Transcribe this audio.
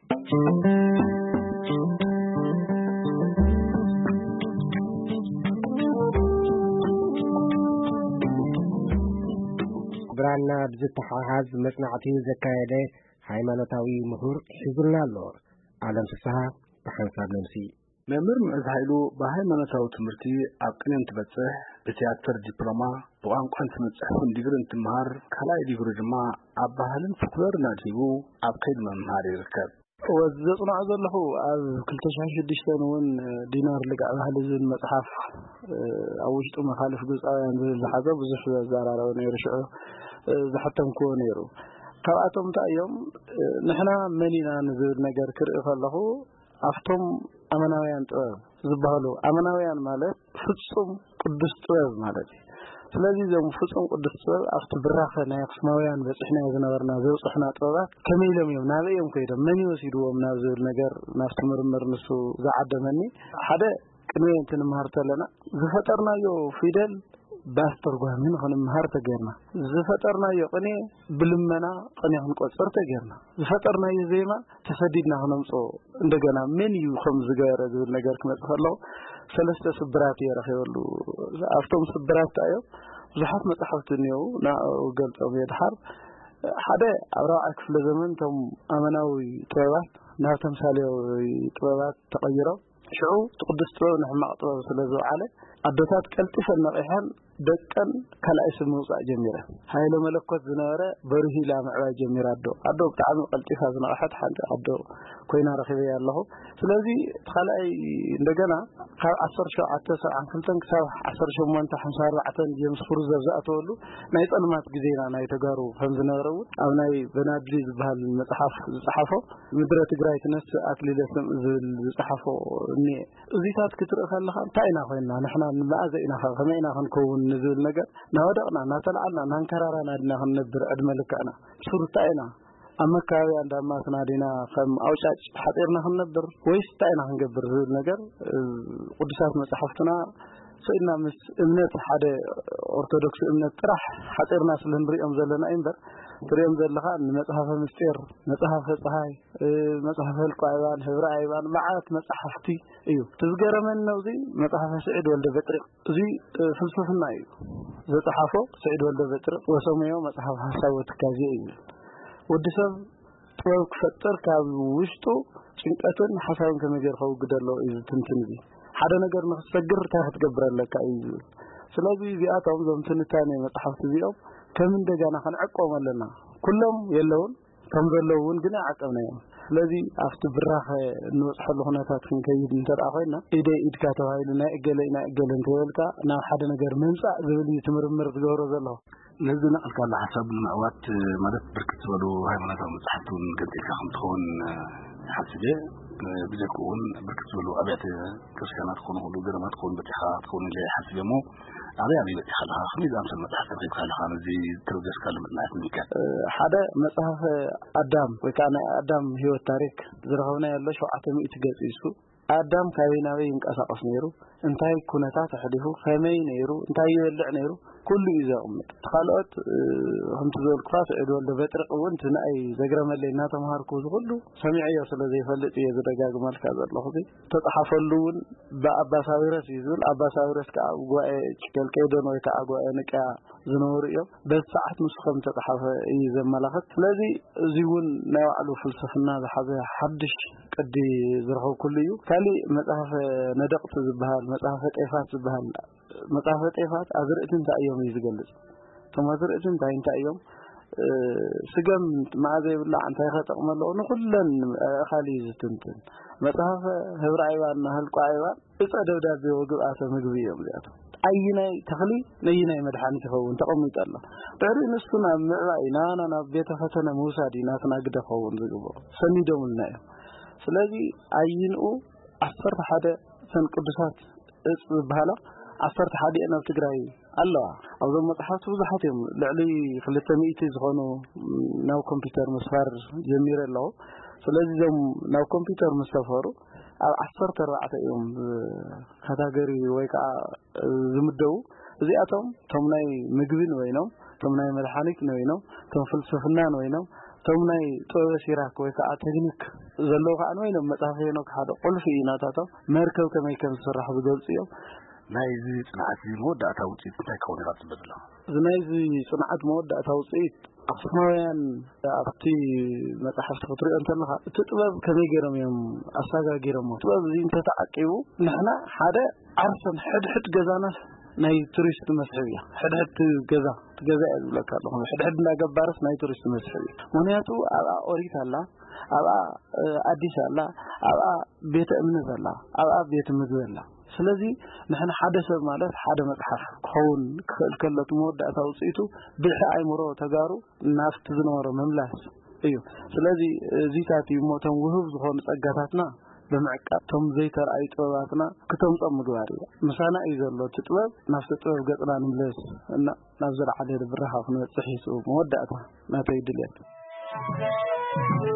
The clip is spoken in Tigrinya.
ብራና ብዝተሓሓዝ መጽናዕቲ ዘካየደ ሃይማኖታዊ ምሁር ሒዙልና ኣሎ። ዓለም ፍስሐ ብሓንሳብ ነምሲ መምህር ምዕዛይሉ በሃይማኖታዊ ትምህርቲ ኣብ ቅኔ እንትበጽሕ በቲያትር ዲፕሎማ በቋንቋ ትምጽሕን ዲግሪ እንትመሃር ካልኣይ ዲግሪ ድማ ኣብ ባህልን ፎክሎርን ኣድሂቡ ኣብ ከይዲ ምምሃር ይርከብ። ወዘጽናዕ ዘለኹ ኣብ 2006 እውን ዲናር ልጋዕ ባህሊ ዝብል መጽሓፍ ኣብ ውሽጡ መኻልፍ ግብፃውያን ዝብል ዝሓዘ ብዙሕ ዘራረበ ነይሩ ሽዑ ዝሕተምክዎ ነይሩ። ካብኣቶም እንታይ እዮም ንሕና መኒና ንዝብል ነገር ክርኢ ከለኹ ኣፍቶም ኣመናውያን ጥበብ ዝበሃሉ ኣመናውያን ማለት ፍጹም ቅዱስ ጥበብ ማለት እዩ። ስለዚህ ዘም ፍጹም ቅዱስ ጥበብ ኣብቲ ብራኸ ናይ ኣኽሱማውያን በጽሕና ዝነበርና ዘውጽሕና ጥበባት ከመይ ኢሎም እዮም ናበኦም ከይዶም መን ይወሲድዎም ናብ ዝብል ነገር ናብቲ ምርምር ንሱ ዝዓደመኒ ሓደ ቅኔ እንትንምሃር ተለና ዝፈጠርናዮ ፊደል باسترغامين خن مهار تجرنا زفترنا يقني بالمنا قني هنقصر تجرنا زفترنا يزيما تفديدنا هنمصو እንደገና ምን ይخم ዝገረ ዝብል ነገር ከመጽፈለው ሰለስተ ስብራት ይረኸሉ አፍቶም ስብራት ታዮ ብዙሓት መጽሐፍት ነው ና ገልጸው የድሐር ሓደ አብራው ክፍለ ዘመን ቶም አመናዊ ጥበባት ናብ ተምሳሌው ጥበባት ተቀይረው ሽዑ ቅዱስ ጥበብ ንሕማቅ ጥበብ ስለዝዓለ አዶታት ቀልጥፈን ነቅሐን ደቀን ከላይ ስሙጻ ጀሚራ ሃይለ መለኮት ዝነበረ በርሂላ ማዕባ ጀሚራ አዶ ብጣዕሚ ቀልጥፋ ዝነቀሐት ሓንቲ አዶ ኮይና ረኺበ ያለሁ ስለዚህ ከላይ እንደገና ካብ 1772 ክሳብ 1854 የምስፍሩ ዘዛተወሉ ናይ ጸልማት ግዜና ናይ ተጋሩ ከም ዝነበረው ኣብ ናይ በናድሊ ዝበሃል መጽሐፍ ዝጻሐፎ ምድረ ትግራይ ትነስ አክሊለስም ዝጻሐፎ እኒ እዚታት ክትርኢ ከለኻ ታይና ኮይና ንሕና ንማኣዘኢና ከመይና ክንከውን ንዝብል ነገር ናወደቅና ናተልዓልና ናንከራራና ድና ክንነብር ዕድመልካና ሱርታይና አመካባቢ አንዳማትና ዲና ከም አውጫጭ ሓጢርና ክንነብር ወይስ ታይና ክንገብር ዝብል ነገር ቅዱሳት መጽሐፍትና ሰይድና ምስ እምነት ሓደ ኦርቶዶክስ እምነት ጥራሕ ሓጢርና ስለንሪኦም ዘለና እንበር ትሪኦም ዘለኻ መጽሐፈ ምስጢር መጽሐፈ ፀሐይ መጽሐፈ ልቋይባን ህብረ አይባን ማዓት መጽሐፍቲ እዩ ትዝገረመን ነው እዚ መጽሐፈ ሰዒድ ወልደ በጥሪቅ እዚ ፍልስፍና እዩ ዘጻሐፎ ሰዒድ ወልደ በጥሪቅ ወሰመዮ መጽሐፍ ሐሳብ ወትካዚ እዩ ወድሰብ ጥበብ ክፈጥር ካብ ውሽጡ ጭንቀትን ሐሳብን ከመገርኸው ግደለው እዩ ትንትን እዚ ሓደ ነገር ንኽሰግር ታህት ገብረለካ እዩ ስለዚህ ዚአቶም ዘምትንታኔ መጽሐፍት ዚኦም ከም እንደገና ክንዕቆም ኣለና ኩሎም የለውን ከም ዘለውን ግን አቀምናዮም ስለዚህ አፍት ብራኸ ንወጽሐሉ ሁነታት ክንከይድ እንተዳ ኮይና ኢደ ኢድካ ተባይልና እገለይና እገለን ተወልካ ና ሓደ ነገር መንጻእ ዝብል ትምርምር ዝገብሮ ዘሎ ለዚህ ነቅልካ ለሐሳብ ምዕዋት ማለት ብርክት ዝበሉ ሃይማኖታዊ መጽሐፍቱን ገጽካ ከምትሆን ሓስጀ ብዘኩን ብርክት ዝበሉ አብያተ ክርስቲያናት ኮኑ ሁሉ ገረማት ኮኑ በቲኻ ኮኑ ላይ ሓስጀሞ አብያ በቲኻ خميزام መጽሐፍ ተከታተልካ ነዚ ትርገስካ ለምጥናት ንከ ሓደ መጽሐፍ አዳም ወይ ካና አዳም ህይወት ታሪክ ዝረኸብና ያለ 700 ገጽ ይሱ አዳም ካበይናበ ይንቀሳቀስ ነይሩ እንታይ ኩነታት ተሕዲፉ ከመይ ነይሩ እንታይ ይበልዕ ነይሩ ኩሉ ይዘቅምጥ ተኻልኦት ከምቲ ዘልክፋት ዕድወል በጥርቅ እውን ትናይ ዘግረመለይና ተማሃርኩ ሁሉ ሰሚዕዮ ስለዘይፈልጥ የዘደጋግማልካ ዘለኹ ተጻሐፈሉን በአባሳዊረስ ይዝል አባሳዊረስ ከጓኤ ጭልቀይዶን ወይ ከጓኤ ንቃ ዝነበሩ እዮም በሰዓት ምስኸም ተጻሐፈ ይዘመላኽት ስለዚህ እዚውን ናይ ባዕሉ ፍልስፍና ዝሓዘ ሓድሽ ቅዲ ዝረኸብ ኩሉ እዩ ካሊ መጽሐፍ ነደቅት ዝበሃል መጽሐፍ ጤፋት ዝበሃል መጽሐፍ ጤፋት አዝርእትን ታዮም ይዝገልጽ ተማዝርእትን ታይንታዮም ስገም ማዕዘ ይብላ አንታይ ከተቀመለው ንኩለን ካሊ ዝትንትን መጽሐፍ ህብረ አይባን ህልቋ አይባን እጸደብዳቤ ወግብአተ ምግቢ እዮም ዚያቶ አይናይ ተኽሊ ነይናይ መድኃኒት ኸውን ተቀምጣለ ድሪ ንስና ምዕባይ ናና ቤተ ፈተነ ሙሳዲ ናትና ግደኸውን ዝግቦ ሰኒዶምልና ስለዚህ አይንኡ 11 ሰን ቅዱሳት እጽ በኋላ 11 ናብ ትግራይ ኣለዋ ኣብዞም መጽሓፍት ብዙሓት እዮም ልዕሊ 200 ዝኾኑ ናብ ኮምፒውተር መስፋር ጀሚረለው ስለዚህ ዞም ናብ ኮምፒውተር መስፈሩ ኣብ 14 እዮም ካታጎሪ ወይ ከዓ ዝምደቡ እዚኣቶም ቶም ናይ ምግብን ወይኖም ቶም ናይ መድኃኒት ወይኖም ቶም ፍልስፍናን ወይኖም تومناي توسيراك ويكا تكنيك زلو كان وين مصافينو كحد قلف يناتاتو مركب كما يكن سرح بغلصيو نايزي صنعت مودة توصيت تكون رات بدلا نايزي صنعت مودة توصيت أصلاً أبتي متحف خطري أنت لها تطلب كذا جرام يوم أساقا جرام تطلب زين تتعقبه نحن حدا عرفن حد جزانا ناي توريست مسحوية حد جزا يقول لك حد لا جبارس ناي توريست مسحوية ونياتو أبا أوريت الله أبا أديس الله أبا بيت أمنز الله أبا بيت مزوي الله ስለዚህ نحن حدث ማለት ሓደ መጽሐፍ ኮን ከልከለቱ መወዳእ ታውጽይቱ ብልሕ አይምሮ ተጋሩ ናፍት ዝነበረ መምላስ እዩ ስለዚህ ዚታት ይሞተን ውህብ ዝኾኑ ጸጋታትና በመዕቃቶም ዘይተር አይጥባትና ከተምጾም ምግባር ምሳና እዩ ዘሎ ጥበብ ናፍት ጥበብ ገጽና ንምለስ እና ናብ ዘለዓለ ብራኻ ክንበጽሕ ይስኡ መወዳእታ ናተይ ድልየት